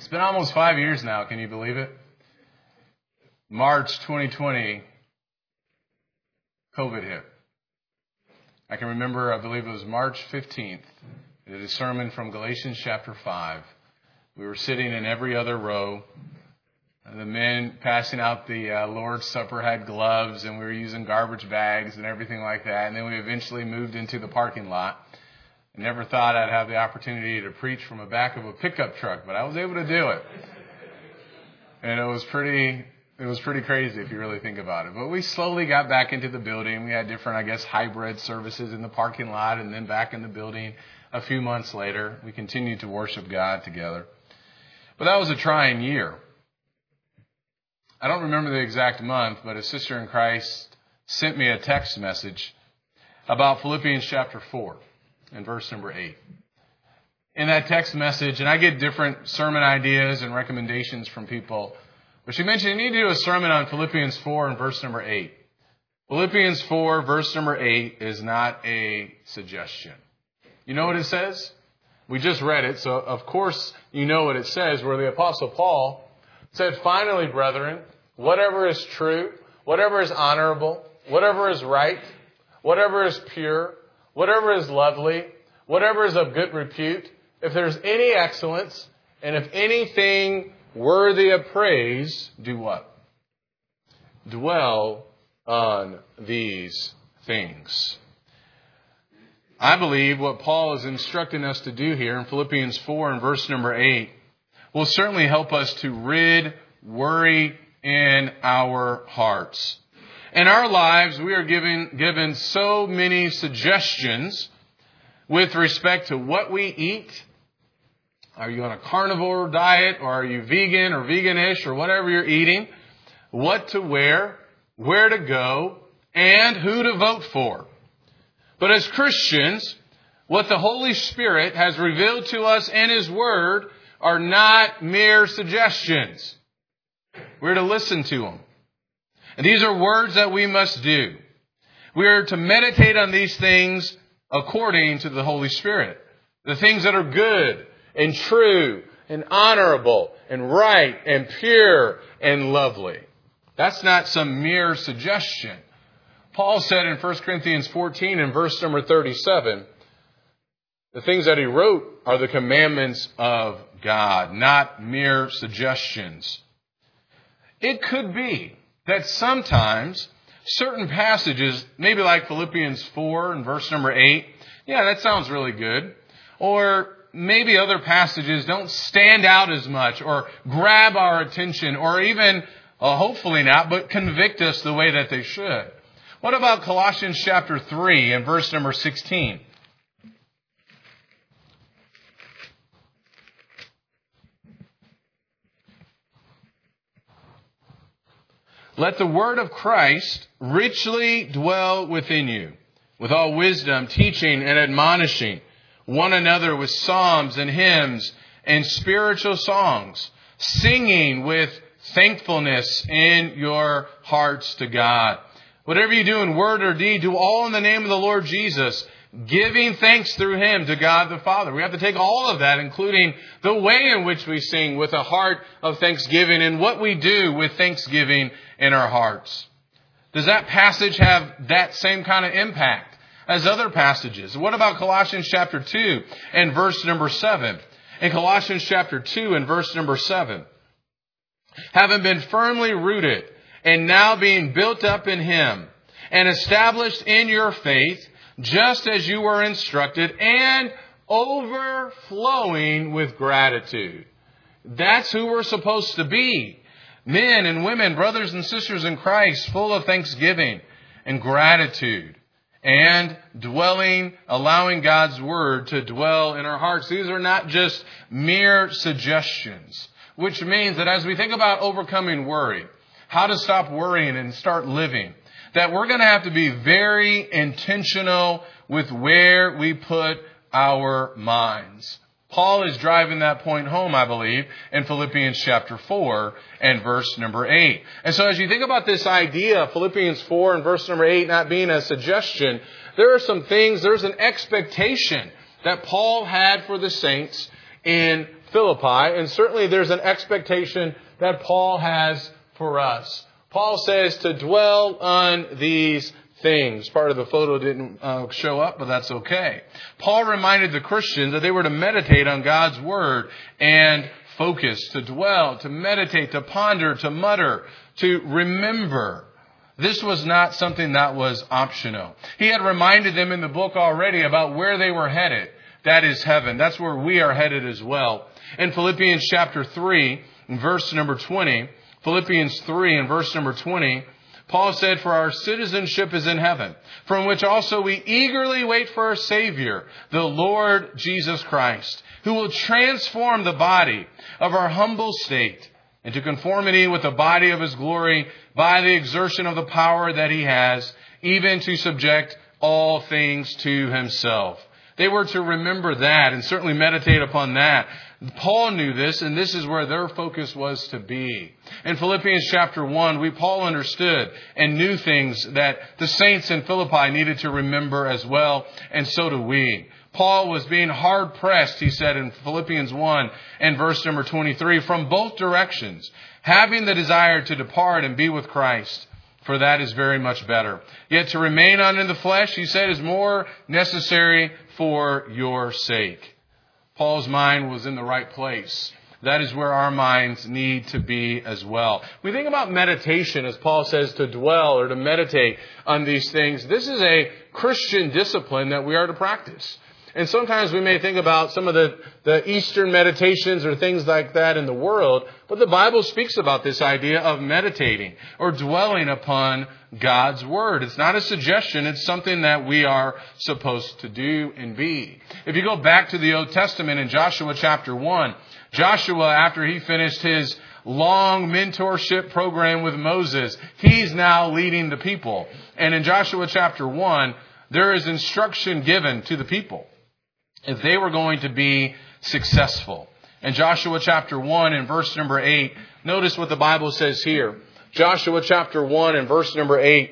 It's been almost 5 years now. Can you believe it? March 2020, COVID hit. I can remember, I believe it was March 15th, I did a sermon from Galatians chapter 5. We were sitting in every other row. The men passing out the Lord's Supper had gloves, and we were using garbage bags and everything like that. And then we eventually moved into the parking lot. I never thought I'd have the opportunity to preach from the back of a pickup truck, but I was able to do it. And it was pretty crazy if you really think about it. But we slowly got back into the building. We had different, hybrid services in the parking lot and then back in the building a few months later. We continued to worship God together. But that was a trying year. I don't remember the exact month, but a sister in Christ sent me a text message about Philippians chapter 4 and verse number 8. In that text message, and I get different sermon ideas and recommendations from people, but she mentioned you need to do a sermon on Philippians 4 and verse number 8. Philippians 4 verse number 8 is not a suggestion. You know what it says? We just read it, so of course you know what it says, where the Apostle Paul said, "Finally, brethren, whatever is true, whatever is honorable, whatever is right, whatever is pure, whatever is lovely, whatever is of good repute, if there's any excellence, and if anything worthy of praise, do what? Dwell on these things." I believe what Paul is instructing us to do here in Philippians 4 and verse number 8 will certainly help us to rid worry in our hearts. In our lives, we are given so many suggestions with respect to what we eat. Are you on a carnivore diet, or are you vegan or veganish, or whatever you're eating? What to wear, where to go, and who to vote for. But as Christians, what the Holy Spirit has revealed to us in His Word are not mere suggestions. We're to listen to them. And these are words that we must do. We are to meditate on these things according to the Holy Spirit. The things that are good and true and honorable and right and pure and lovely. That's not some mere suggestion. Paul said in 1 Corinthians 14 and verse number 37, the things that he wrote are the commandments of God, not mere suggestions. It could be that sometimes certain passages, maybe like Philippians 4 and verse number 8, yeah, that sounds really good. Or maybe other passages don't stand out as much or grab our attention or even, hopefully not, but convict us the way that they should. What about Colossians chapter 3 and verse number 16? Let the word of Christ richly dwell within you, with all wisdom, teaching and admonishing one another with psalms and hymns and spiritual songs, singing with thankfulness in your hearts to God. Whatever you do in word or deed, do all in the name of the Lord Jesus, giving thanks through Him to God the Father. We have to take all of that, including the way in which we sing with a heart of thanksgiving and what we do with thanksgiving in our hearts. Does that passage have that same kind of impact as other passages? What about Colossians chapter 2 and verse number 7? In Colossians chapter 2 and verse number 7, having been firmly rooted and now being built up in Him and established in your faith, just as you were instructed, and overflowing with gratitude. That's who we're supposed to be. Men and women, brothers and sisters in Christ, full of thanksgiving and gratitude and allowing God's Word to dwell in our hearts. These are not just mere suggestions, which means that as we think about overcoming worry, how to stop worrying and start living, that we're going to have to be very intentional with where we put our minds. Paul is driving that point home, I believe, in Philippians chapter 4 and verse number 8. And so as you think about this idea of Philippians 4 and verse number 8 not being a suggestion, there are some things, there's an expectation that Paul had for the saints in Philippi, and certainly there's an expectation that Paul has for us. Paul says to dwell on these things. Part of the photo didn't show up, but that's okay. Paul reminded the Christians that they were to meditate on God's Word and focus, to dwell, to meditate, to ponder, to mutter, to remember. This was not something that was optional. He had reminded them in the book already about where they were headed. That is heaven. That's where we are headed as well. In Philippians chapter 3, verse number 20, Philippians 3 and verse number 20, Paul said, "For our citizenship is in heaven, from which also we eagerly wait for our Savior, the Lord Jesus Christ, who will transform the body of our humble state into conformity with the body of His glory by the exertion of the power that He has, even to subject all things to Himself." They were to remember that and certainly meditate upon that. Paul knew this, and this is where their focus was to be. In Philippians chapter 1, Paul understood and knew things that the saints in Philippi needed to remember as well, and so do we. Paul was being hard pressed, he said in Philippians 1 and verse number 23, from both directions, having the desire to depart and be with Christ, for that is very much better. Yet to remain on in the flesh, he said, is more necessary for your sake. Paul's mind was in the right place. That is where our minds need to be as well. We think about meditation, as Paul says, to dwell or to meditate on these things. This is a Christian discipline that we are to practice. And sometimes we may think about some of the Eastern meditations or things like that in the world, but the Bible speaks about this idea of meditating or dwelling upon God's Word. It's not a suggestion, it's something that we are supposed to do and be. If you go back to the Old Testament in Joshua chapter 1, Joshua, after he finished his long mentorship program with Moses, he's now leading the people. And in Joshua chapter 1, there is instruction given to the people if they were going to be successful. In Joshua chapter 1 and verse number 8, notice what the Bible says here. Joshua chapter 1 and verse number 8.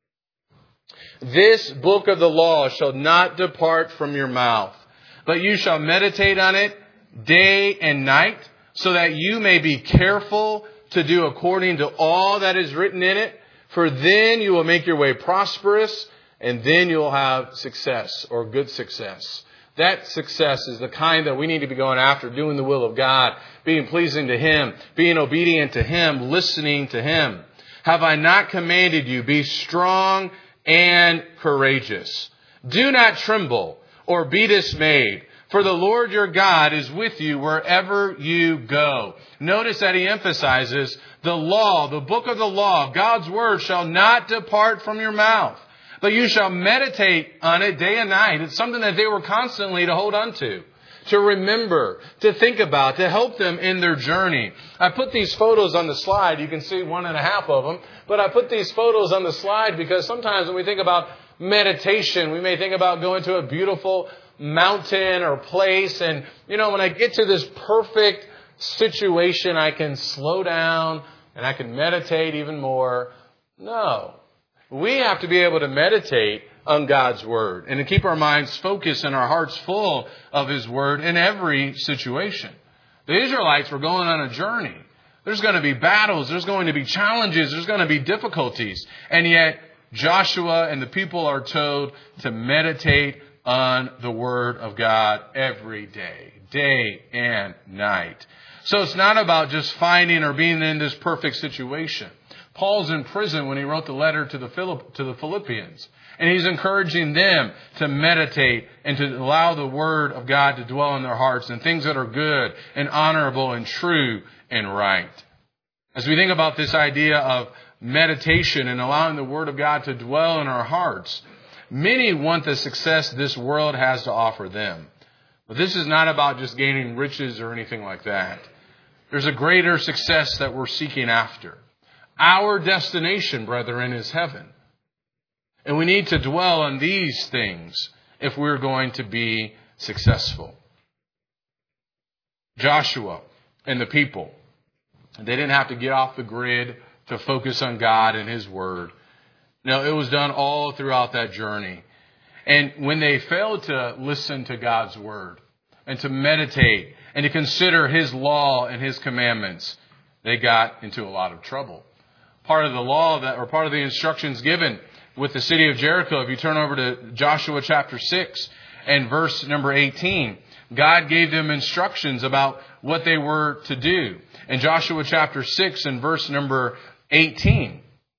"This book of the law shall not depart from your mouth, but you shall meditate on it day and night, so that you may be careful to do according to all that is written in it. For then you will make your way prosperous, and then you will have success," or good success. That success is the kind that we need to be going after, doing the will of God, being pleasing to Him, being obedient to Him, listening to Him. "Have I not commanded you? Be strong and courageous. Do not tremble or be dismayed, for the Lord your God is with you wherever you go." Notice that he emphasizes the law, the book of the law, God's Word shall not depart from your mouth, but you shall meditate on it day and night. It's something that they were constantly to hold on to remember, to think about, to help them in their journey. I put these photos on the slide. You can see 1.5 of them. But I put these photos on the slide because sometimes when we think about meditation, we may think about going to a beautiful mountain or place. And, when I get to this perfect situation, I can slow down and I can meditate even more. No. We have to be able to meditate on God's Word and to keep our minds focused and our hearts full of His Word in every situation. The Israelites were going on a journey. There's going to be battles. There's going to be challenges. There's going to be difficulties. And yet Joshua and the people are told to meditate on the Word of God every day, day and night. So it's not about just finding or being in this perfect situation. Paul's in prison when he wrote the letter to the Philippians. And he's encouraging them to meditate and to allow the Word of God to dwell in their hearts and things that are good and honorable and true and right. As we think about this idea of meditation and allowing the Word of God to dwell in our hearts, many want the success this world has to offer them. But this is not about just gaining riches or anything like that. There's a greater success that we're seeking after. Our destination, brethren, is heaven. And we need to dwell on these things if we're going to be successful. Joshua and the people, they didn't have to get off the grid to focus on God and His Word. No, it was done all throughout that journey. And when they failed to listen to God's Word and to meditate and to consider His law and His commandments, they got into a lot of trouble. Part of the law part of the instructions given with the city of Jericho, if you turn over to Joshua chapter 6 and verse number 18, God gave them instructions about what they were to do. In Joshua chapter 6 and verse number 18,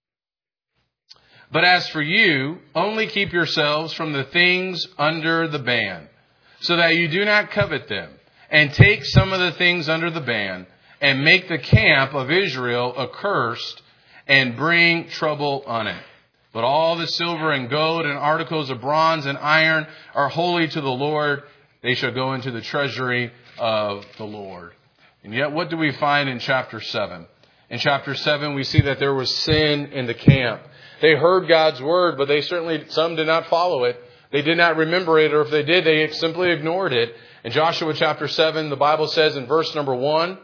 but as for you, only keep yourselves from the things under the ban, so that you do not covet them, and take some of the things under the ban, and make the camp of Israel accursed, and bring trouble on it. But all the silver and gold and articles of bronze and iron are holy to the Lord. They shall go into the treasury of the Lord. And yet, what do we find in chapter 7? In chapter 7, we see that there was sin in the camp. They heard God's word, but some did not follow it. They did not remember it, or if they did, they simply ignored it. In Joshua chapter 7, the Bible says in verse number 1,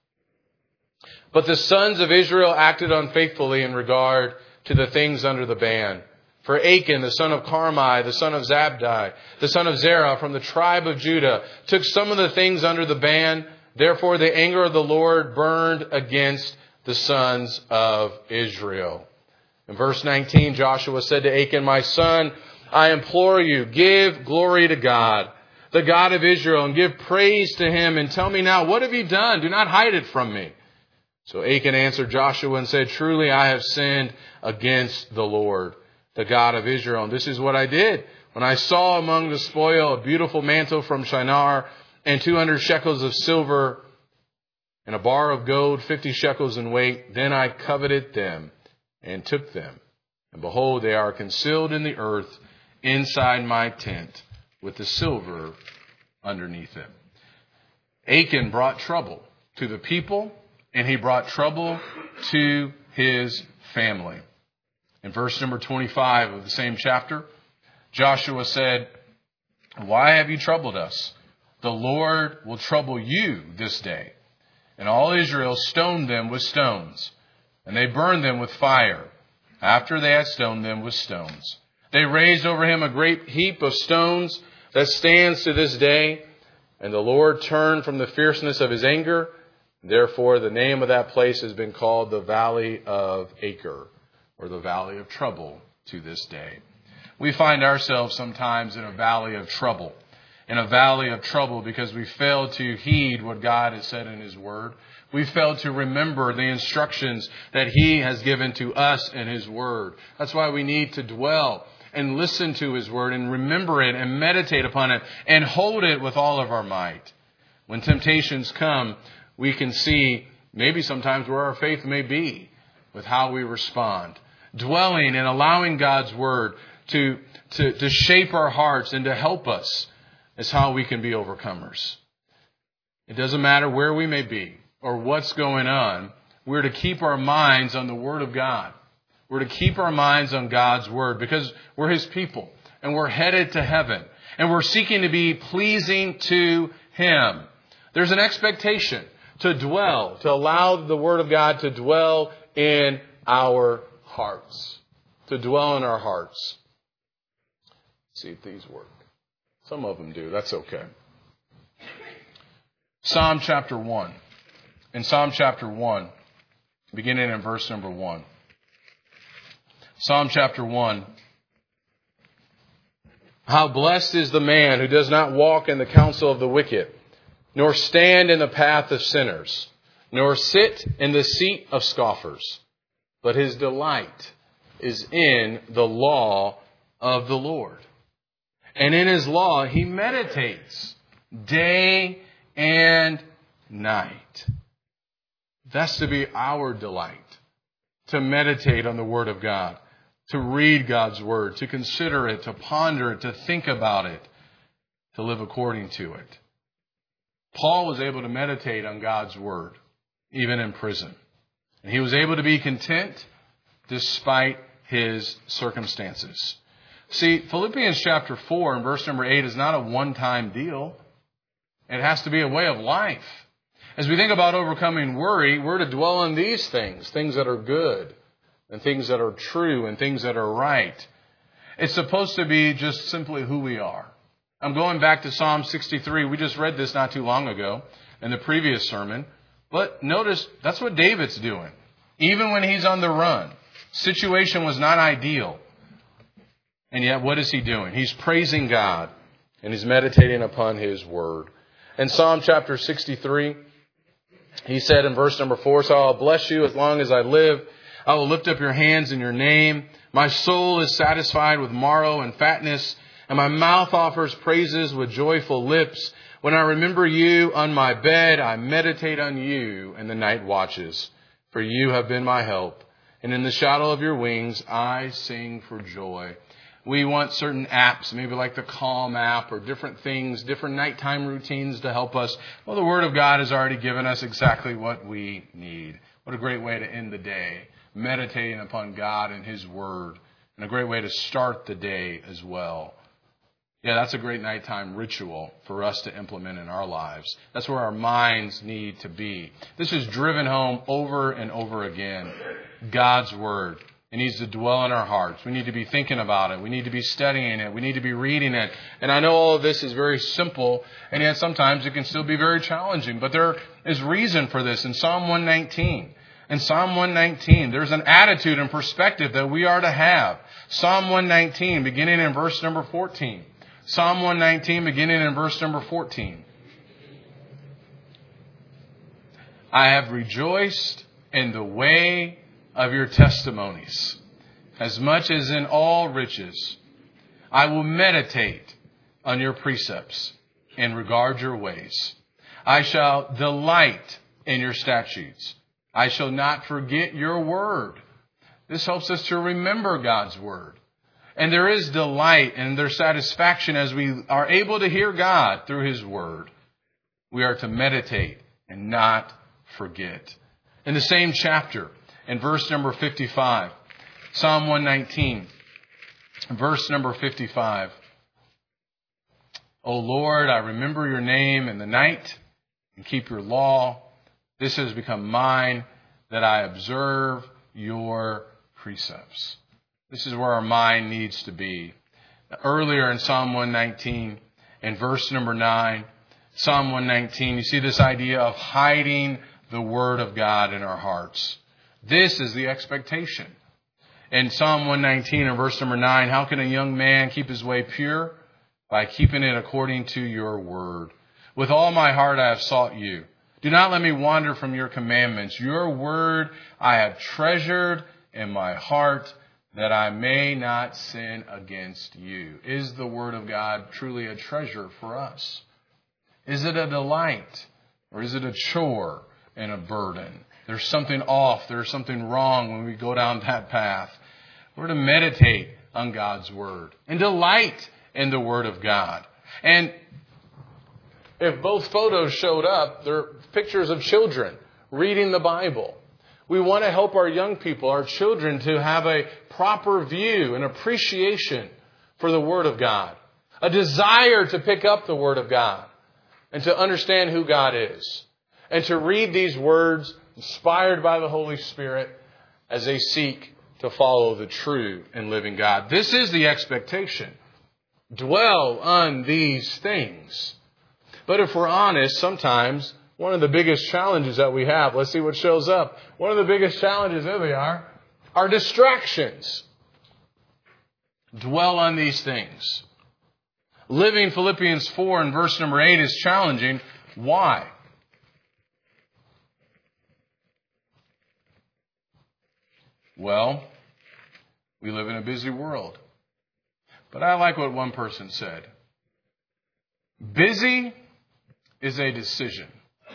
but the sons of Israel acted unfaithfully in regard to the things under the ban. For Achan, the son of Carmi, the son of Zabdi, the son of Zerah, from the tribe of Judah, took some of the things under the ban. Therefore the anger of the Lord burned against the sons of Israel. In verse 19, Joshua said to Achan, my son, I implore you, give glory to God, the God of Israel, and give praise to Him, and tell me now, what have you done? Do not hide it from me. So Achan answered Joshua and said, truly I have sinned against the Lord, the God of Israel. And this is what I did. When I saw among the spoil a beautiful mantle from Shinar, and 200 shekels of silver, and a bar of gold, 50 shekels in weight, then I coveted them and took them. And behold, they are concealed in the earth inside my tent, with the silver underneath them. Achan brought trouble to the people, and he brought trouble to his family. In verse number 25 of the same chapter, Joshua said, why have you troubled us? The Lord will trouble you this day. And all Israel stoned them with stones, and they burned them with fire, after they had stoned them with stones. They raised over him a great heap of stones that stands to this day. And the Lord turned from the fierceness of His anger. Therefore, the name of that place has been called the Valley of Achor, or the Valley of Trouble, to this day. We find ourselves sometimes in a valley of trouble. In a valley of trouble because we failed to heed what God has said in His Word. We failed to remember the instructions that He has given to us in His Word. That's why we need to dwell and listen to His Word and remember it and meditate upon it and hold it with all of our might. When temptations come, we can see maybe sometimes where our faith may be with how we respond. Dwelling and allowing God's Word to shape our hearts and to help us is how we can be overcomers. It doesn't matter where we may be or what's going on. We're to keep our minds on the Word of God. We're to keep our minds on God's Word because we're His people and we're headed to heaven and we're seeking to be pleasing to Him. There's an expectation to dwell, to allow the Word of God to dwell in our hearts. To dwell in our hearts. Let's see if these work. Some of them do. That's okay. Psalm chapter 1. In Psalm chapter 1, beginning in verse number 1. Psalm chapter 1. How blessed is the man who does not walk in the counsel of the wicked, nor stand in the path of sinners, nor sit in the seat of scoffers. But his delight is in the law of the Lord. And in His law he meditates day and night. That's to be our delight, to meditate on the Word of God, to read God's Word, to consider it, to ponder it, to think about it, to live according to it. Paul was able to meditate on God's Word, even in prison. And he was able to be content despite his circumstances. See, Philippians chapter 4 and verse number 8 is not a one-time deal. It has to be a way of life. As we think about overcoming worry, we're to dwell on these things that are good and things that are true and things that are right. It's supposed to be just simply who we are. I'm going back to Psalm 63. We just read this not too long ago. in the previous sermon. But notice that's what David's doing. Even when he's on the run, situation was not ideal. And yet what is he doing? He's praising God and he's meditating upon His Word. In Psalm chapter 63, he said in verse number 4, so I'll bless you as long as I live. I will lift up your hands in your name. My soul is satisfied with marrow and fatness, and my mouth offers praises with joyful lips. When I remember you on my bed, I meditate on you in the night watches. For you have been my help, and in the shadow of your wings, I sing for joy. We want certain apps, maybe like the Calm app or different things, different nighttime routines to help us. Well, the Word of God has already given us exactly what we need. What a great way to end the day, meditating upon God and His Word, and a great way to start the day as well. Yeah, that's a great nighttime ritual for us to implement in our lives. That's where our minds need to be. This is driven home over and over again. God's Word. It needs to dwell in our hearts. We need to be thinking about it. We need to be studying it. We need to be reading it. And I know all of this is very simple, and yet sometimes it can still be very challenging. But there is reason for this in Psalm 119. In Psalm 119, there's an attitude and perspective that we are to have. Psalm 119, beginning in verse number 14. Psalm 119, beginning in verse number 14. I have rejoiced in the way of your testimonies, as much as in all riches. I will meditate on your precepts and regard your ways. I shall delight in your statutes. I shall not forget your word. This helps us to remember God's word. And there is delight and there's satisfaction as we are able to hear God through His word. We are to meditate and not forget. In the same chapter, in verse number 55, Psalm 119, verse number 55. O Lord, I remember your name in the night and keep your law. This has become mine, that I observe your precepts. This is where our mind needs to be. Earlier in Psalm 119, in verse number 9, Psalm 119, you see this idea of hiding the Word of God in our hearts. This is the expectation. In Psalm 119 and verse number 9, how can a young man keep his way pure? By keeping it according to your word. With all my heart I have sought you. Do not let me wander from your commandments. Your word I have treasured in my heart, that I may not sin against you. Is the word of God truly a treasure for us? Is it a delight? Or is it a chore and a burden? There's something off. There's something wrong when we go down that path. We're to meditate on God's word and delight in the word of God. And if both photos showed up, they're pictures of children reading the Bible. We want to help our young people, our children, to have a proper view and appreciation for the Word of God. A desire to pick up the Word of God and to understand who God is. And to read these words inspired by the Holy Spirit as they seek to follow the true and living God. This is the expectation. Dwell on these things. But if we're honest, sometimes one of the biggest challenges that we have, let's see what shows up. One of the biggest challenges, there they are distractions. Dwell on these things. Living Philippians 4 and verse number 8 is challenging. Why? Well, we live in a busy world. But I like what one person said. Busy is a decision.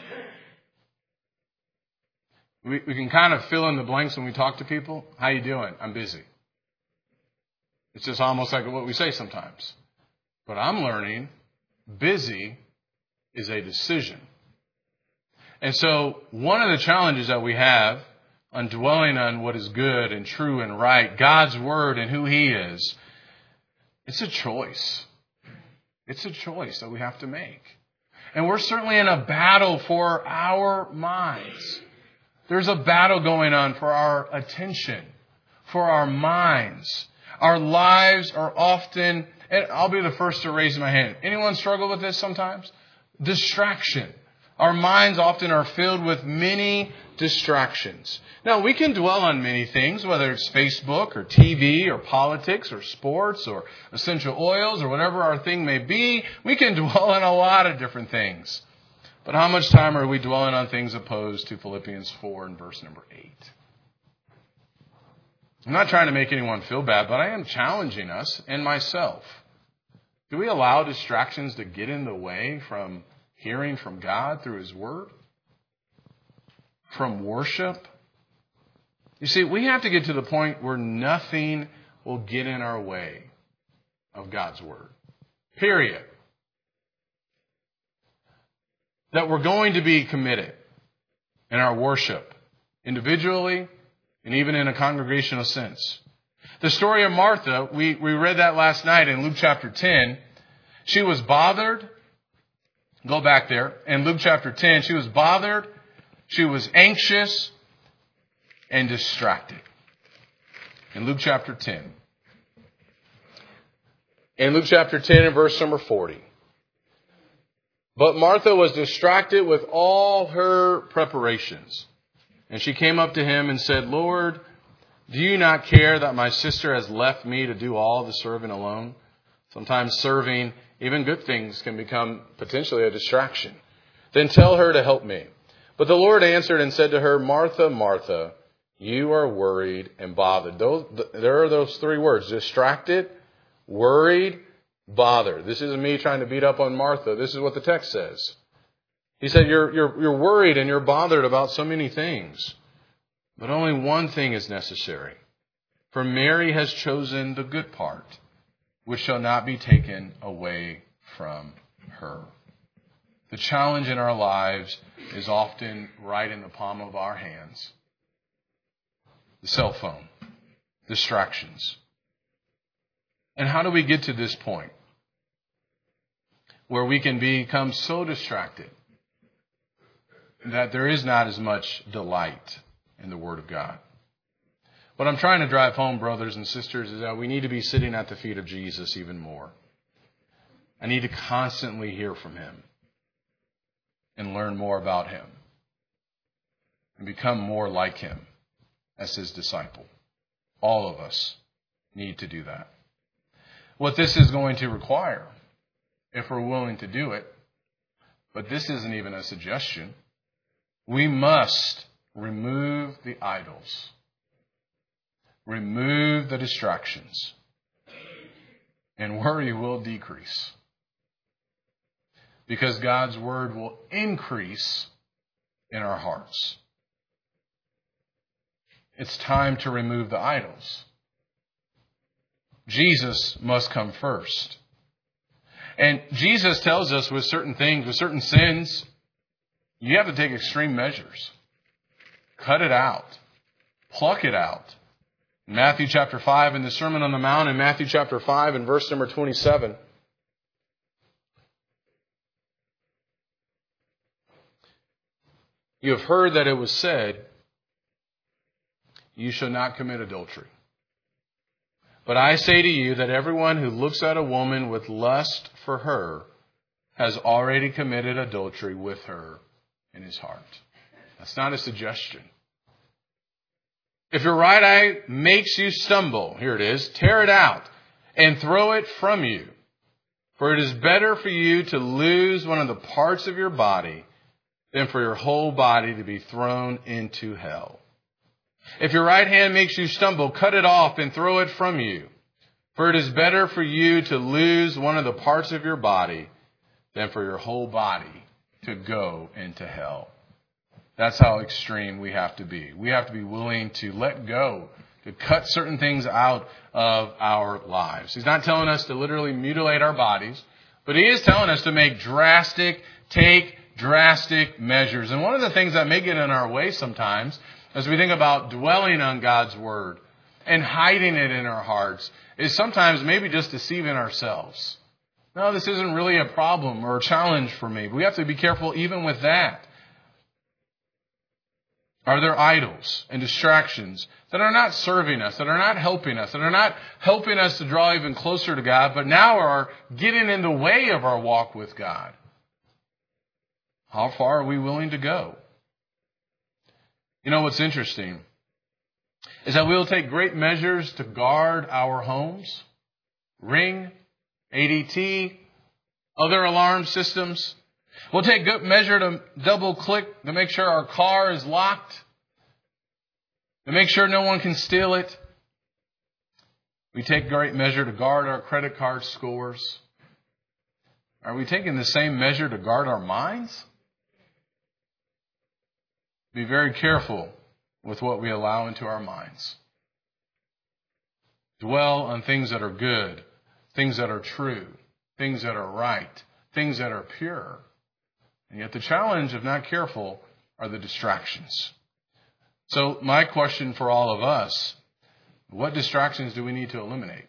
We can kind of fill in the blanks when we talk to people. How you doing? I'm busy. It's just almost like what we say sometimes. But I'm learning busy is a decision. And so one of the challenges that we have on dwelling on what is good and true and right, God's word and who He is, it's a choice. It's a choice that we have to make. And we're certainly in a battle for our minds. There's a battle going on for our attention, for our minds. Our lives are often, and I'll be the first to raise my hand. Anyone struggle with this sometimes? Distraction. Our minds often are filled with many distractions. Now, we can dwell on many things, whether it's Facebook or TV or politics or sports or essential oils or whatever our thing may be. We can dwell on a lot of different things. But how much time are we dwelling on things opposed to Philippians 4 and verse number 8? I'm not trying to make anyone feel bad, but I am challenging us and myself. Do we allow distractions to get in the way from hearing from God through His Word? From worship? You see, we have to get to the point where nothing will get in our way of God's Word. Period. That we're going to be committed in our worship, individually and even in a congregational sense. The story of Martha, we read that last night in Luke chapter 10. She was bothered. Go back there. In Luke chapter 10, she was bothered, she was anxious, and distracted. In Luke chapter 10. In Luke chapter 10 and verse number 40. But Martha was distracted with all her preparations. And she came up to him and said, Lord, do you not care that my sister has left me to do all the serving alone? Sometimes serving, even good things, can become potentially a distraction. Then tell her to help me. But the Lord answered and said to her, Martha, Martha, you are worried and bothered. There are those three words, distracted, worried, bothered. This isn't me trying to beat up on Martha. This is what the text says. He said, you're worried and you're bothered about so many things. But only one thing is necessary. For Mary has chosen the good part, which shall not be taken away from her. The challenge in our lives is often right in the palm of our hands. The cell phone, distractions. And how do we get to this point where we can become so distracted that there is not as much delight in the Word of God? What I'm trying to drive home, brothers and sisters, is that we need to be sitting at the feet of Jesus even more. I need to constantly hear from Him and learn more about Him and become more like Him as His disciple. All of us need to do that. What this is going to require, if we're willing to do it, but this isn't even a suggestion, we must remove the idols. Remove the distractions. And worry will decrease. Because God's Word will increase in our hearts. It's time to remove the idols. Jesus must come first. And Jesus tells us with certain things, with certain sins, you have to take extreme measures. Cut it out. Pluck it out. In Matthew chapter 5, in the Sermon on the Mount, in Matthew chapter 5, and verse number 27, you have heard that it was said, you shall not commit adultery. But I say to you that everyone who looks at a woman with lust for her has already committed adultery with her in his heart. That's not a suggestion. If your right eye makes you stumble, here it is, tear it out and throw it from you. For it is better for you to lose one of the parts of your body than for your whole body to be thrown into hell. If your right hand makes you stumble, cut it off and throw it from you. For it is better for you to lose one of the parts of your body than for your whole body to go into hell. That's how extreme we have to be. We have to be willing to let go, to cut certain things out of our lives. He's not telling us to literally mutilate our bodies, but He is telling us to take drastic measures. And one of the things that may get in our way sometimes, as we think about dwelling on God's Word and hiding it in our hearts, is sometimes maybe just deceiving ourselves. No, this isn't really a problem or a challenge for me. We have to be careful even with that. Are there idols and distractions that are not serving us, that are not helping us, that are not helping us to draw even closer to God, but now are getting in the way of our walk with God? How far are we willing to go? You know what's interesting is that we'll take great measures to guard our homes, Ring, ADT, other alarm systems. We'll take good measure to double click to make sure our car is locked, to make sure no one can steal it. We take great measure to guard our credit card scores. Are we taking the same measure to guard our minds? Be very careful with what we allow into our minds. Dwell on things that are good, things that are true, things that are right, things that are pure. And yet the challenge, if not careful, are the distractions. So my question for all of us, what distractions do we need to eliminate?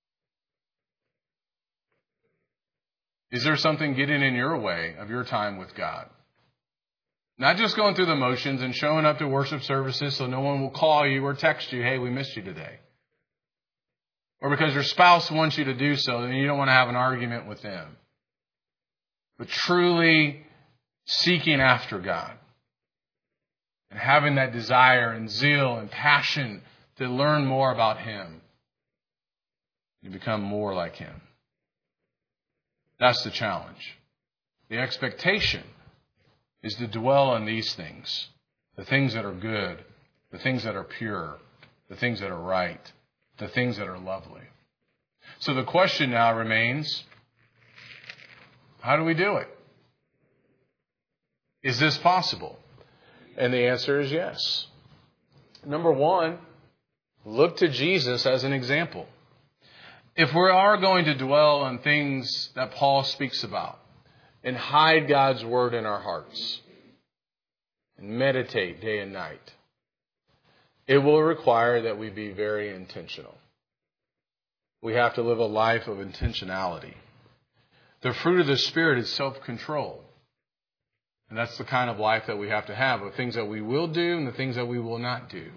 Is there something getting in your way of your time with God? Not just going through the motions and showing up to worship services so no one will call you or text you, hey, we missed you today. Or because your spouse wants you to do so and you don't want to have an argument with them. But truly seeking after God and having that desire and zeal and passion to learn more about Him. You become more like Him. That's the challenge. The expectation is to dwell on these things, the things that are good, the things that are pure, the things that are right, the things that are lovely. So the question now remains, how do we do it? Is this possible? And the answer is yes. Number one, look to Jesus as an example. If we are going to dwell on things that Paul speaks about and hide God's word in our hearts and meditate day and night, it will require that we be very intentional. We have to live a life of intentionality. The fruit of the Spirit is self-control. And that's the kind of life that we have to have, the things that we will do and the things that we will not do.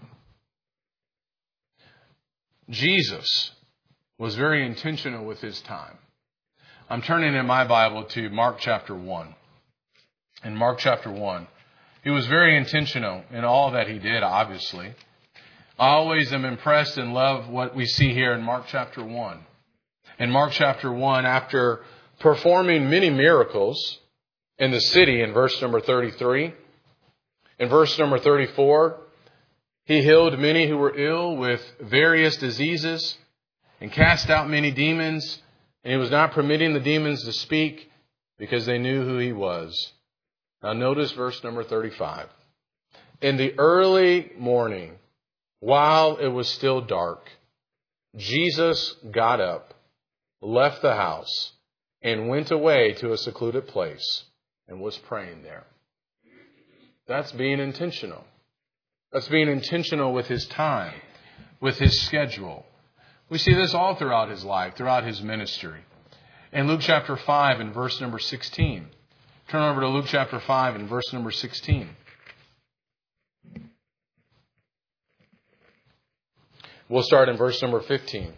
Jesus was very intentional with His time. I'm turning in my Bible to Mark chapter 1. In Mark chapter 1, He was very intentional in all that He did, obviously. I always am impressed and love what we see here in Mark chapter 1. In Mark chapter 1, after performing many miracles in the city in verse number 33, in verse number 34, He healed many who were ill with various diseases and cast out many demons. And He was not permitting the demons to speak because they knew who He was. Now notice verse number 35. In the early morning, while it was still dark, Jesus got up, left the house, and went away to a secluded place and was praying there. That's being intentional. That's being intentional with His time, with His schedule. We see this all throughout His life, throughout His ministry. In Luke chapter 5 and verse number 16. Turn over to Luke chapter 5 and verse number 16. We'll start in verse number 15.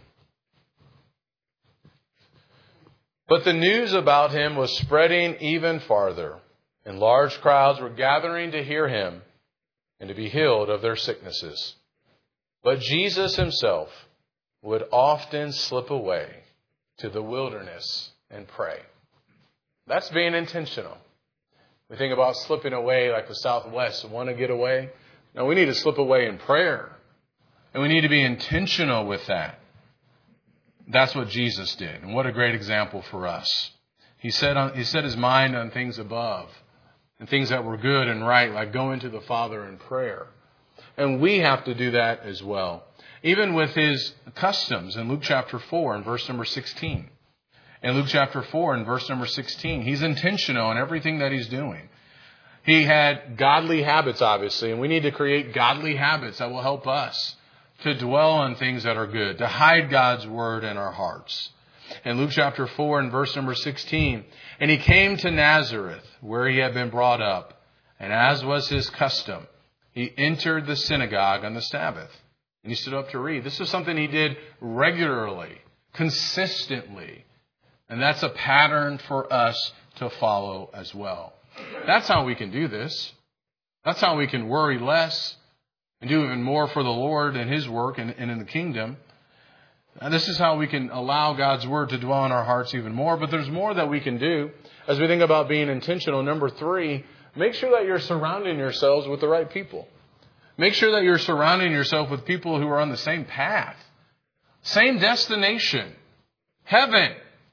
But the news about Him was spreading even farther, and large crowds were gathering to hear Him and to be healed of their sicknesses. But Jesus Himself would often slip away to the wilderness and pray. That's being intentional. We think about slipping away like the Southwest, want to get away. No, we need to slip away in prayer. And we need to be intentional with that. That's what Jesus did. And what a great example for us. He set His mind on things above and things that were good and right, like going to the Father in prayer. And we have to do that as well. Even with His customs in Luke chapter 4 and verse number 16. In Luke chapter 4 and verse number 16, He's intentional in everything that He's doing. He had godly habits, obviously, and we need to create godly habits that will help us to dwell on things that are good, to hide God's word in our hearts. In Luke chapter 4 and verse number 16, and He came to Nazareth, where He had been brought up, and as was His custom, He entered the synagogue on the Sabbath. And He stood up to read. This is something He did regularly, consistently. And that's a pattern for us to follow as well. That's how we can do this. That's how we can worry less and do even more for the Lord and His work and in the kingdom. And this is how we can allow God's Word to dwell in our hearts even more. But there's more that we can do as we think about being intentional. Number 3, make sure that you're surrounding yourselves with the right people. Make sure that you're surrounding yourself with people who are on the same path, same destination, heaven.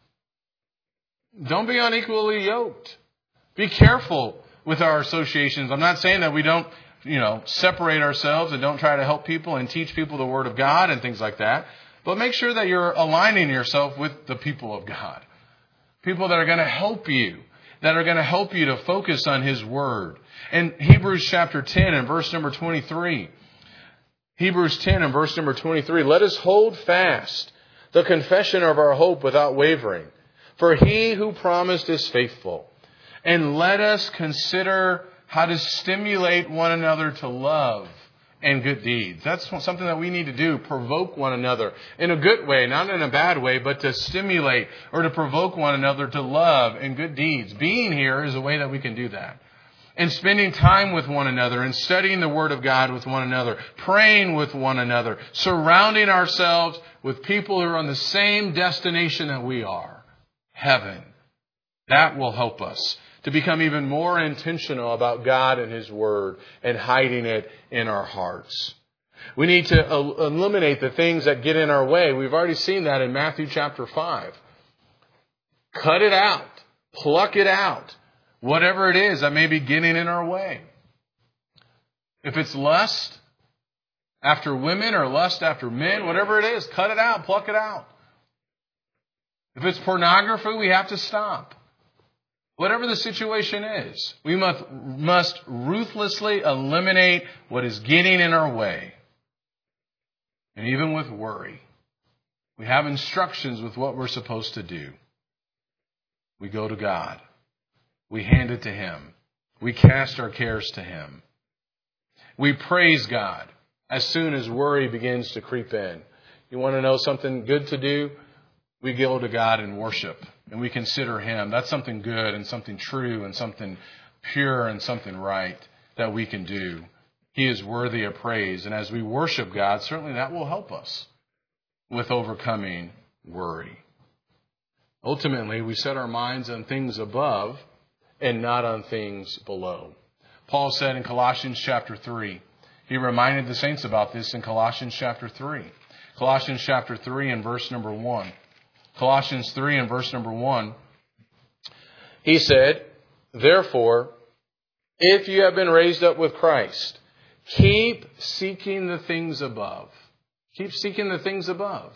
Don't be unequally yoked. Be careful with our associations. I'm not saying that we don't, separate ourselves and don't try to help people and teach people the Word of God and things like that. But make sure that you're aligning yourself with the people of God. People that are going to help you, that are going to help you to focus on His Word. In Hebrews chapter 10 and verse number 23, Hebrews 10 and verse number 23, let us hold fast the confession of our hope without wavering. For He who promised is faithful. And let us consider how to stimulate one another to love and good deeds. That's something that we need to do. Provoke one another in a good way, not in a bad way, but to stimulate or to provoke one another to love and good deeds. Being here is a way that we can do that. And spending time with one another and studying the Word of God with one another, praying with one another, surrounding ourselves with people who are on the same destination that we are, heaven. That will help us to become even more intentional about God and His Word and hiding it in our hearts. We need to eliminate the things that get in our way. We've already seen that in Matthew chapter 5. Cut it out. Pluck it out. Whatever it is that may be getting in our way. If it's lust after women or lust after men, whatever it is, cut it out. Pluck it out. If it's pornography, we have to stop. Whatever the situation is, we must ruthlessly eliminate what is getting in our way. And even with worry, we have instructions with what we're supposed to do. We go to God. We hand it to Him. We cast our cares to Him. We praise God as soon as worry begins to creep in. You want to know something good to do? We go to God in worship. And we consider Him. That's something good and something true and something pure and something right that we can do. He is worthy of praise. And as we worship God, certainly that will help us with overcoming worry. Ultimately, we set our minds on things above and not on things below. Paul said in Colossians chapter 3, he reminded the saints about this in Colossians chapter 3. Colossians chapter 3 and verse number 1. Colossians 3 and verse number 1, he said, therefore, if you have been raised up with Christ, keep seeking the things above. Keep seeking the things above,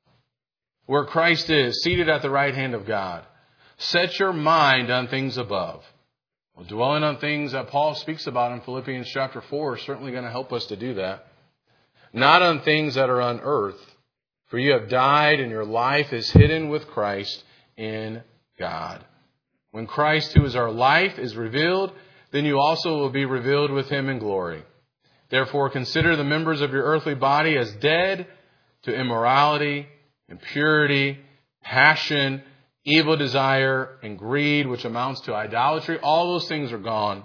where Christ is, seated at the right hand of God. Set your mind on things above. Well, dwelling on things that Paul speaks about in Philippians chapter 4 is certainly going to help us to do that. Not on things that are on earth. For you have died and your life is hidden with Christ in God. When Christ, who is our life, is revealed, then you also will be revealed with Him in glory. Therefore, consider the members of your earthly body as dead to immorality, impurity, passion, evil desire, and greed, which amounts to idolatry. All those things are gone.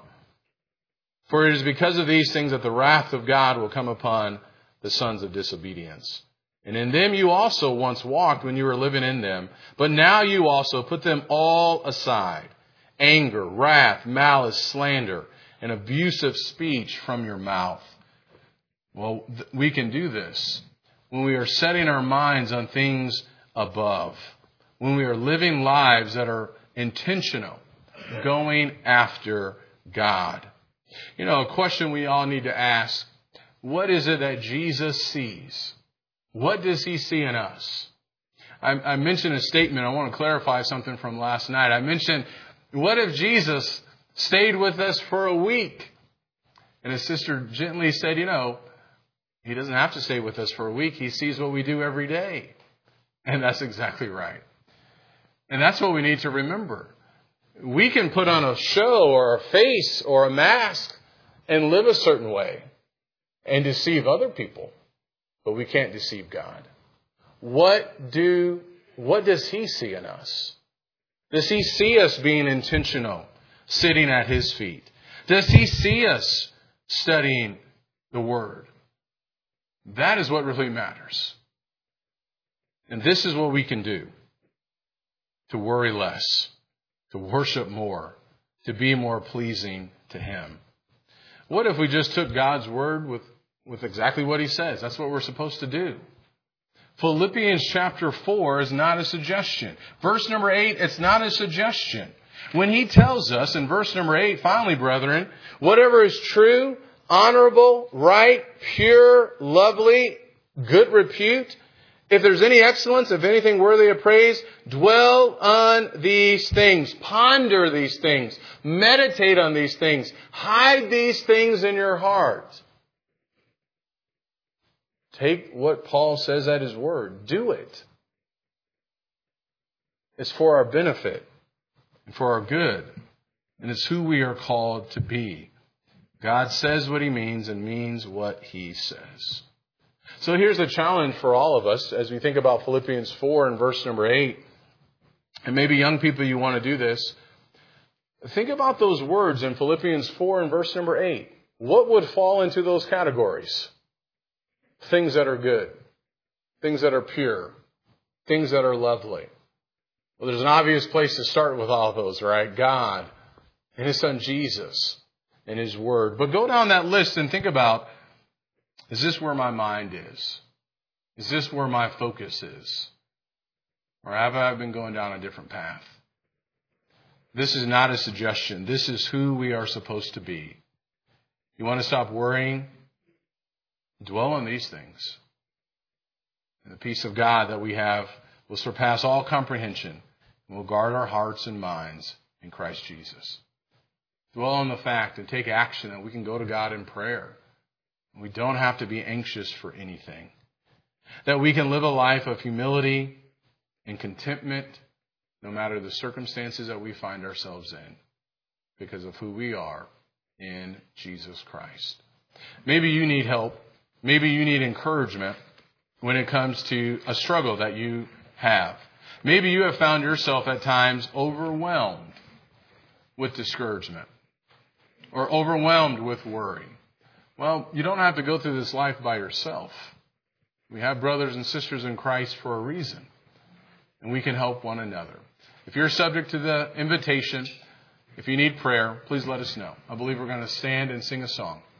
For it is because of these things that the wrath of God will come upon the sons of disobedience. And in them you also once walked when you were living in them. But now you also put them all aside. Anger, wrath, malice, slander, and abusive speech from your mouth. Well, we can do this when we are setting our minds on things above. When we are living lives that are intentional, going after God. A question we all need to ask, what is it that Jesus sees? What does He see in us? I mentioned a statement. I want to clarify something from last night. I mentioned, what if Jesus stayed with us for a week? And a sister gently said, He doesn't have to stay with us for a week. He sees what we do every day. And that's exactly right. And that's what we need to remember. We can put on a show or a face or a mask and live a certain way and deceive other people. But we can't deceive God. What does He see in us? Does He see us being intentional, sitting at His feet? Does He see us studying the Word? That is what really matters. And this is what we can do to worry less, to worship more, to be more pleasing to Him. What if we just took God's Word with exactly what He says? That's what we're supposed to do. Philippians chapter 4 is not a suggestion. Verse number 8, it's not a suggestion. When he tells us in verse number 8, finally, brethren, whatever is true, honorable, right, pure, lovely, good repute, if there's any excellence, if anything worthy of praise, dwell on these things. Ponder these things. Meditate on these things. Hide these things in your heart. Take what Paul says at his word. Do it. It's for our benefit and for our good. And it's who we are called to be. God says what He means and means what He says. So here's the challenge for all of us as we think about Philippians 4 and verse number 8. And maybe young people, you want to do this. Think about those words in Philippians 4 and verse number 8. What would fall into those categories? Things that are good. Things that are pure. Things that are lovely. Well, there's an obvious place to start with all of those, right? God and His Son Jesus and His Word. But go down that list and think about, is this where my mind is? Is this where my focus is? Or have I been going down a different path? This is not a suggestion. This is who we are supposed to be. You want to stop worrying? Dwell on these things. And the peace of God that we have will surpass all comprehension and will guard our hearts and minds in Christ Jesus. Dwell on the fact and take action that we can go to God in prayer. We don't have to be anxious for anything. That we can live a life of humility and contentment no matter the circumstances that we find ourselves in because of who we are in Jesus Christ. Maybe you need help. Maybe you need encouragement when it comes to a struggle that you have. Maybe you have found yourself at times overwhelmed with discouragement or overwhelmed with worry. Well, you don't have to go through this life by yourself. We have brothers and sisters in Christ for a reason, and we can help one another. If you're subject to the invitation, if you need prayer, please let us know. I believe we're going to stand and sing a song.